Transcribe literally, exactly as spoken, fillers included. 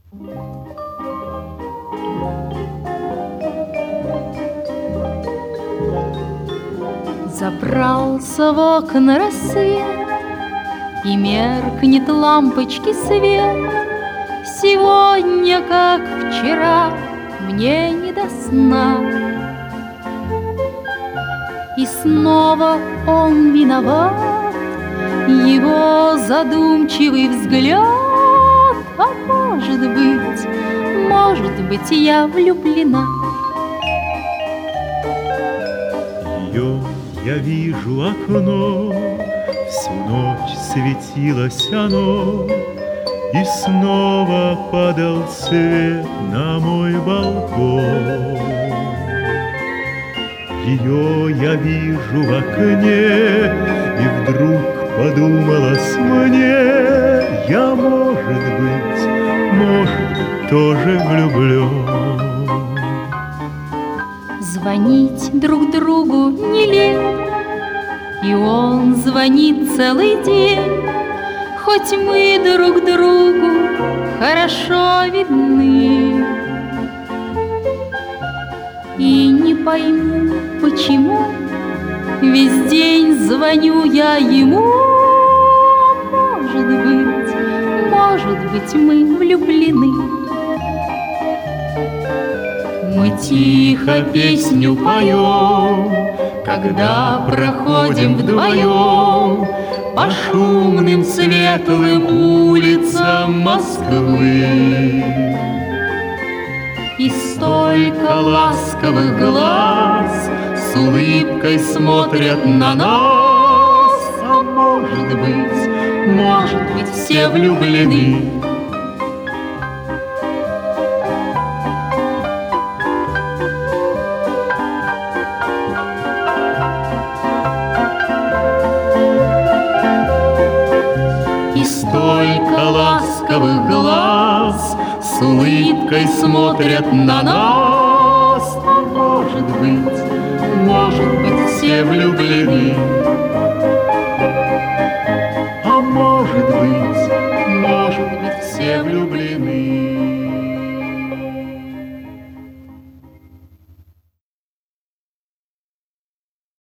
Забрался в окна рассвет, и меркнет лампочки свет. Сегодня, как вчера, мне не до сна. И снова он виноват, его задумчивый взгляд. А может быть, может быть, я влюблена. Ее я вижу окно, всю ночь светилось оно, и снова падал свет на мой балкон. Ее я вижу в окне, и вдруг подумалось мне, я, может быть, может быть, тоже влюблен. Звонить друг другу не лень, и он звонит целый день. Хоть мы друг другу хорошо видны, и не пойму, почему весь день звоню я ему. Может быть, может быть, мы влюблены. Мы тихо песню поем, когда проходим вдвоем по шумным светлым улицам Москвы. И столько ласковых глаз с улыбкой смотрят на нас. А может быть, может быть, все влюблены. Столько ласковых глаз с улыбкой смотрят на нас. А может быть, может быть, все влюблены. А может быть, может быть, все влюблены.